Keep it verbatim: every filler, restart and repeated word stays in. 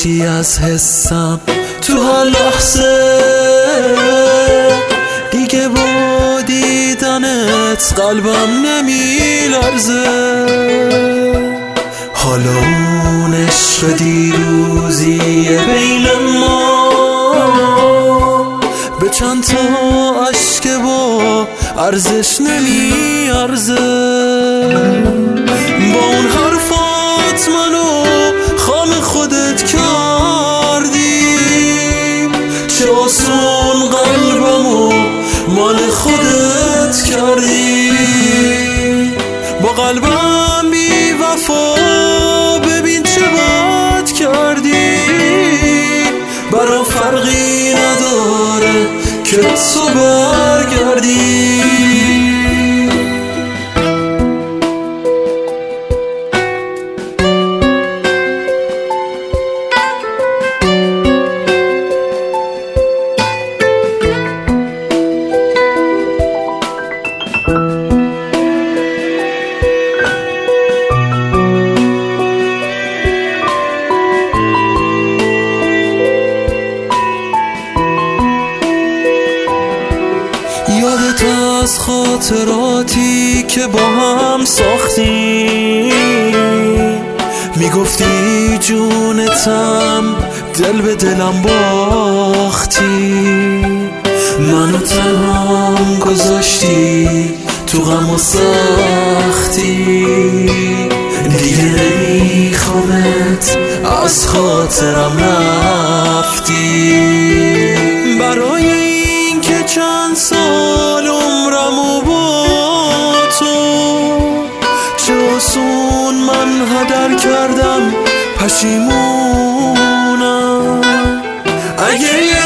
باشی از حسم تو هر لحظه. دیگه با دیدنت قلبم نمیلرزه. حالا اون عشق دیروزیه بین ما به چند تا عشق با ارزش نمیارزه. با اون حرفات منو خام خودت کردی، چه آسون قلبمو مال خودت کردی. با قلبم بی وفا ببین چه بد کردی. برام فرقی نداره که تو برگردی. یادت از خاطراتی که با هم ساختی، میگفتی جونتم دل به دلم باختی. منو تنهام گذاشتی تو غم و سختی. دیگه نمیخوامت از خاطرم رفتی. برای این که چند سال عمرمو با تو چه آسون من هدر کردم، پشیمونم. اگه